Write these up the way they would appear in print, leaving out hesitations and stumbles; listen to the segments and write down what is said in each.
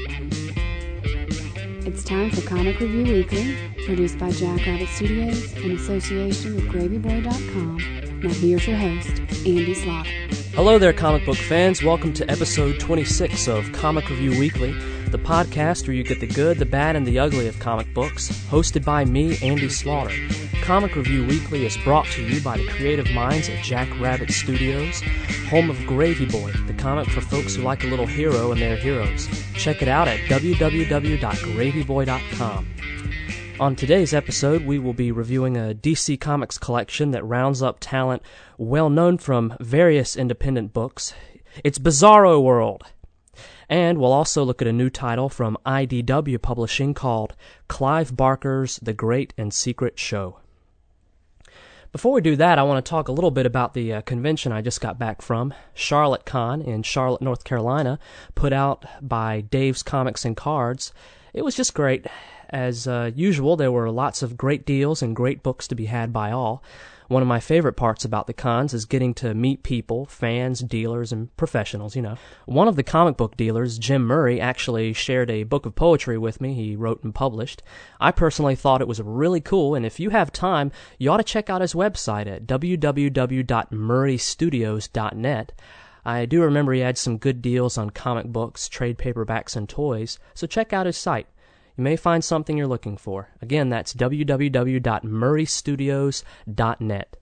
It's time for Comic Review Weekly, produced by Jackrabbit Studios in association with GravyBoy.com. Now here's your host, Andy Slaughter. Hello there, comic book fans. Welcome to episode 26 of Comic Review Weekly, the podcast where you get the good, the bad, and the ugly of comic books, hosted by me, Andy Slaughter. Comic Review Weekly is brought to you by the creative minds at Jackrabbit Studios, home of Gravy Boy, the comic for folks who like a little hero and their heroes. Check it out at www.gravyboy.com. On today's episode, we will be reviewing a DC Comics collection that rounds up talent well known from various independent books. It's Bizarro World. And we'll also look at a new title from IDW Publishing called Clive Barker's The Great and Secret Show. Before we do that, I want to talk a little bit about the convention I just got back from. Charlotte Con in Charlotte, North Carolina, put out by Dave's Comics and Cards. It was just great. As usual, there were lots of great deals and great books to be had by all. One of my favorite parts about the cons is getting to meet people, fans, dealers, and professionals, you know. One of the comic book dealers, Jim Murray, actually shared a book of poetry with me he wrote and published. I personally thought it was really cool, and if you have time, you ought to check out his website at www.murraystudios.net. I do remember he had some good deals on comic books, trade paperbacks, and toys, so check out his site. You may find something you're looking for. Again, that's www.murraystudios.net.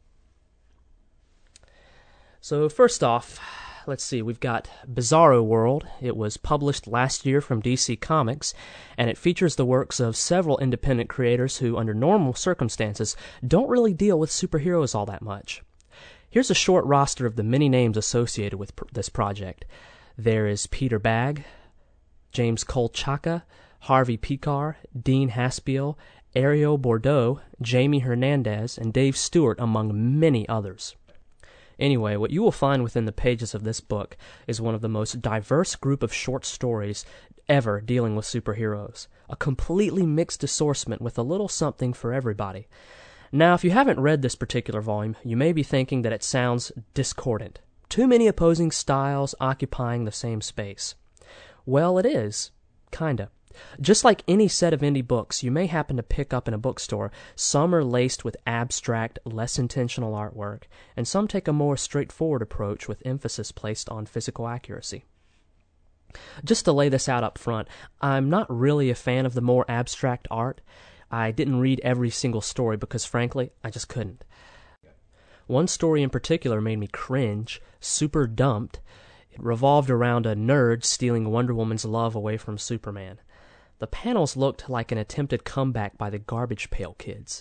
So first off, let's see, we've got Bizarro World. It was published last year from DC Comics, and it features the works of several independent creators who, under normal circumstances, don't really deal with superheroes all that much. Here's a short roster of the many names associated with this project. There is Peter Bagge, James Kolchaka, Harvey Pekar, Dean Haspiel, Ariel Bordeaux, Jamie Hernandez, and Dave Stewart, among many others. Anyway, what you will find within the pages of this book is one of the most diverse group of short stories ever dealing with superheroes. A completely mixed assortment with a little something for everybody. Now, if you haven't read this particular volume, you may be thinking that it sounds discordant. Too many opposing styles occupying the same space. Well, it is. Kinda. Just like any set of indie books you may happen to pick up in a bookstore, some are laced with abstract, less intentional artwork, and some take a more straightforward approach with emphasis placed on physical accuracy. Just to lay this out up front, I'm not really a fan of the more abstract art. I didn't read every single story because, frankly, I just couldn't. One story in particular made me cringe, super dumped. It revolved around a nerd stealing Wonder Woman's love away from Superman. The panels looked like an attempted comeback by the Garbage Pail Kids.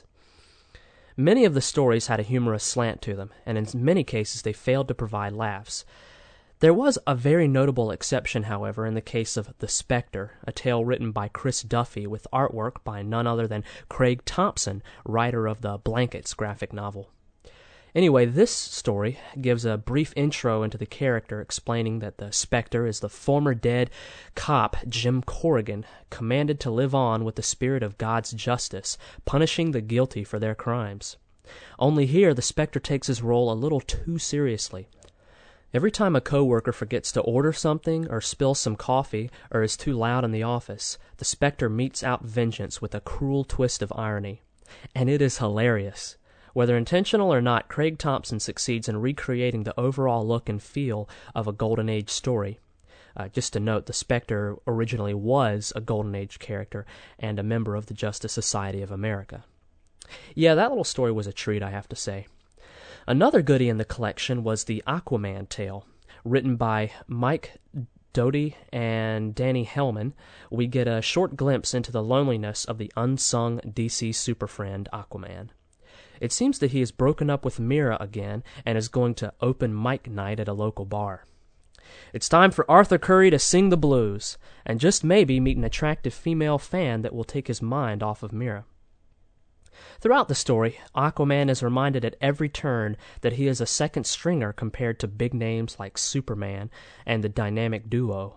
Many of the stories had a humorous slant to them, and in many cases they failed to provide laughs. There was a very notable exception, however, in the case of The Spectre, a tale written by Chris Duffy with artwork by none other than Craig Thompson, writer of the Blankets graphic novel. Anyway, this story gives a brief intro into the character, explaining that the Spectre is the former dead cop Jim Corrigan, commanded to live on with the spirit of God's justice, punishing the guilty for their crimes. Only here, the Spectre takes his role a little too seriously. Every time a coworker forgets to order something, or spills some coffee, or is too loud in the office, the Spectre metes out vengeance with a cruel twist of irony. And it is hilarious. Whether intentional or not, Craig Thompson succeeds in recreating the overall look and feel of a Golden Age story. Just to note, the Spectre originally was a Golden Age character and a member of the Justice Society of America. Yeah, that little story was a treat, I have to say. Another goodie in the collection was the Aquaman tale. Written by Mike Doty and Danny Hellman, we get a short glimpse into the loneliness of the unsung DC super friend Aquaman. It seems that he has broken up with Mira again and is going to open mic night at a local bar. It's time for Arthur Curry to sing the blues, and just maybe meet an attractive female fan that will take his mind off of Mira. Throughout the story, Aquaman is reminded at every turn that he is a second stringer compared to big names like Superman and the dynamic duo.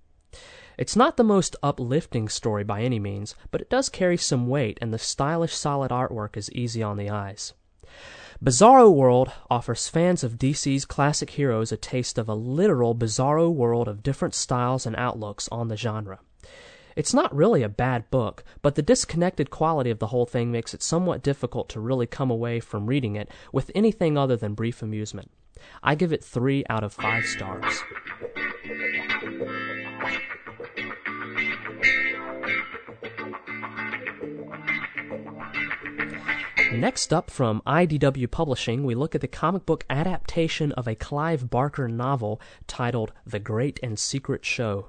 It's not the most uplifting story by any means, but it does carry some weight, and the stylish, solid artwork is easy on the eyes. Bizarro World offers fans of DC's classic heroes a taste of a literal bizarro world of different styles and outlooks on the genre. It's not really a bad book, but the disconnected quality of the whole thing makes it somewhat difficult to really come away from reading it with anything other than brief amusement. I give it 3 out of 5 stars. Next up, from IDW Publishing, we look at the comic book adaptation of a Clive Barker novel titled The Great and Secret Show.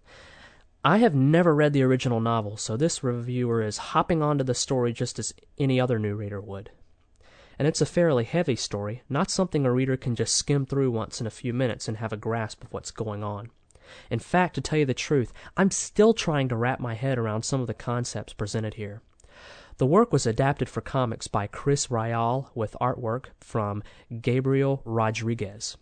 I have never read the original novel, so this reviewer is hopping onto the story just as any other new reader would. And it's a fairly heavy story, not something a reader can just skim through once in a few minutes and have a grasp of what's going on. In fact, to tell you the truth, I'm still trying to wrap my head around some of the concepts presented here. The work was adapted for comics by Chris Ryall with artwork from Gabriel Rodriguez.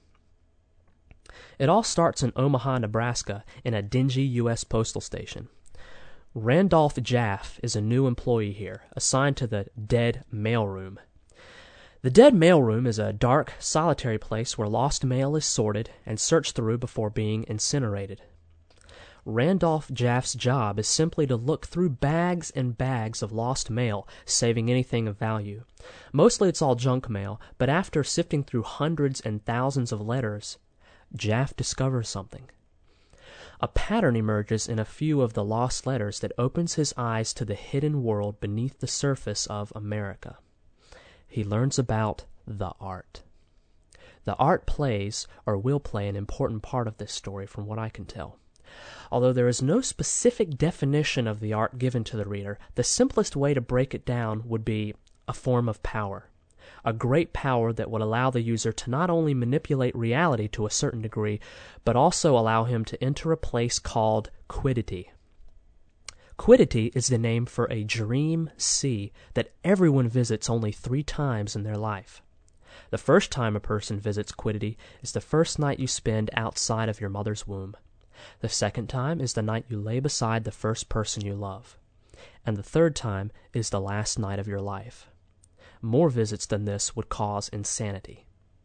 It all starts in Omaha, Nebraska, in a dingy U.S. postal station. Randolph Jaffe is a new employee here, assigned to the Dead Mailroom. The Dead Mailroom is a dark, solitary place where lost mail is sorted and searched through before being incinerated. Randolph Jaffe's job is simply to look through bags and bags of lost mail, saving anything of value. Mostly it's all junk mail, but after sifting through hundreds and thousands of letters, Jaffe discovers something. A pattern emerges in a few of the lost letters that opens his eyes to the hidden world beneath the surface of America. He learns about the art. The art plays, or will play, an important part of this story from what I can tell. Although there is no specific definition of the art given to the reader, the simplest way to break it down would be a form of power. A great power that would allow the user to not only manipulate reality to a certain degree, but also allow him to enter a place called quiddity. Quiddity is the name for a dream sea that everyone visits only 3 times in their life. The first time a person visits quiddity is the first night you spend outside of your mother's womb. The second time is the night you lay beside the first person you love. And the third time is the last night of your life. More visits than this would cause insanity.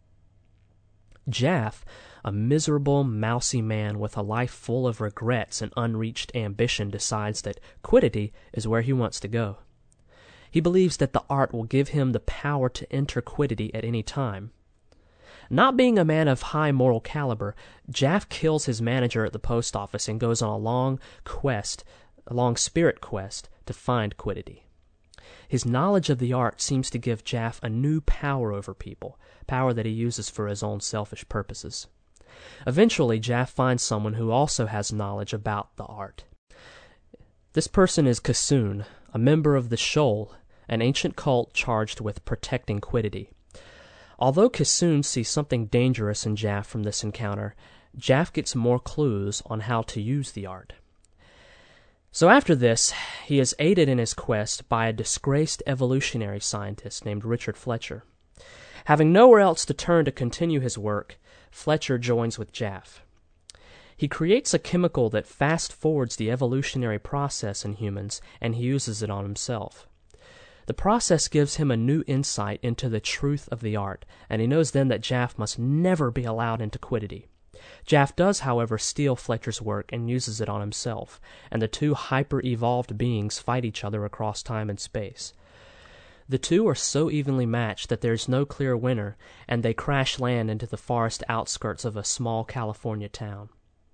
Jaffe, a miserable, mousy man with a life full of regrets and unreached ambition, decides that quiddity is where he wants to go. He believes that the art will give him the power to enter quiddity at any time. Not being a man of high moral caliber, Jaffe kills his manager at the post office and goes on a long spirit quest to find quiddity. His knowledge of the art seems to give Jaffe a new power over people, power that he uses for his own selfish purposes. Eventually, Jaffe finds someone who also has knowledge about the art. This person is Kassoon, a member of the Shoal, an ancient cult charged with protecting quiddity. Although Kassoon sees something dangerous in Jaffe from this encounter, Jaffe gets more clues on how to use the art. So after this, he is aided in his quest by a disgraced evolutionary scientist named Richard Fletcher. Having nowhere else to turn to continue his work, Fletcher joins with Jaffe. He creates a chemical that fast-forwards the evolutionary process in humans, and he uses it on himself. The process gives him a new insight into the truth of the art, and he knows then that Jaffe must never be allowed into quiddity. Jaffe does, however, steal Fletcher's work and uses it on himself, and the two hyper-evolved beings fight each other across time and space. The two are so evenly matched that there is no clear winner, and they crash land into the forest outskirts of a small California town.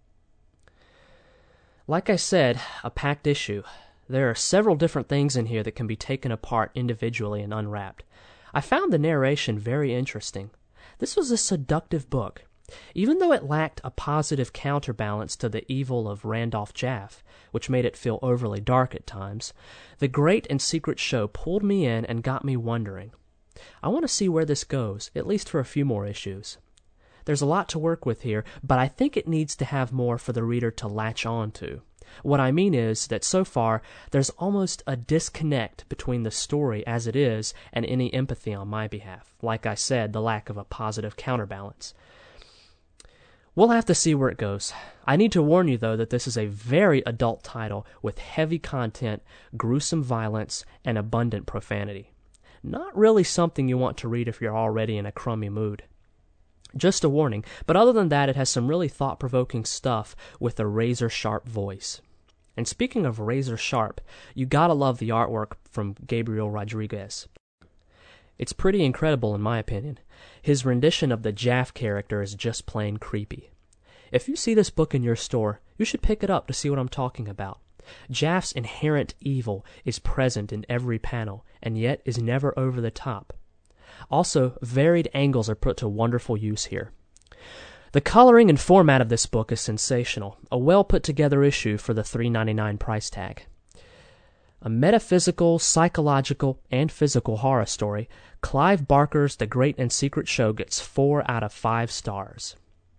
Like I said, a packed issue. There are several different things in here that can be taken apart individually and unwrapped. I found the narration very interesting. This was a seductive book. Even though it lacked a positive counterbalance to the evil of Randolph Jaffe, which made it feel overly dark at times, The Great and Secret Show pulled me in and got me wondering. I want to see where this goes, at least for a few more issues. There's a lot to work with here, but I think it needs to have more for the reader to latch on to. What I mean is that so far, there's almost a disconnect between the story as it is and any empathy on my behalf. Like I said, the lack of a positive counterbalance. We'll have to see where it goes. I need to warn you, though, that this is a very adult title with heavy content, gruesome violence, and abundant profanity. Not really something you want to read if you're already in a crummy mood. Just a warning, but other than that, it has some really thought-provoking stuff with a razor-sharp voice. And speaking of razor sharp, you gotta love the artwork from Gabriel Rodriguez. It's pretty incredible in my opinion. His rendition of the Jaff character is just plain creepy. If you see this book in your store, you should pick it up to see what I'm talking about. Jaff's inherent evil is present in every panel, and yet is never over the top. Also, varied angles are put to wonderful use here. The coloring and format of this book is sensational, a well-put-together issue for the $3.99 price tag. A metaphysical, psychological, and physical horror story, Clive Barker's The Great and Secret Show gets 4 out of 5 stars.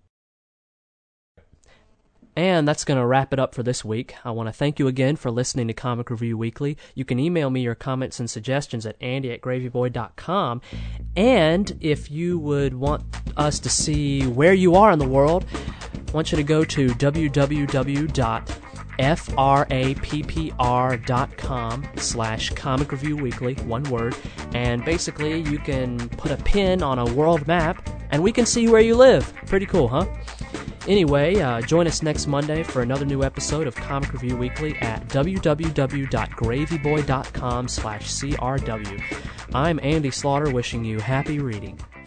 And that's going to wrap it up for this week. I want to thank you again for listening to Comic Review Weekly. You can email me your comments and suggestions at andy@gravyboy.com. And if you would want us to see where you are in the world, I want you to go to www.frappr.com/Comic Review Weekly, one word, and basically you can put a pin on a world map and we can see where you live. Pretty cool, huh? Anyway, join us next Monday for another new episode of Comic Review Weekly at www.gravyboy.com/CRW. I'm Andy Slaughter wishing you happy reading.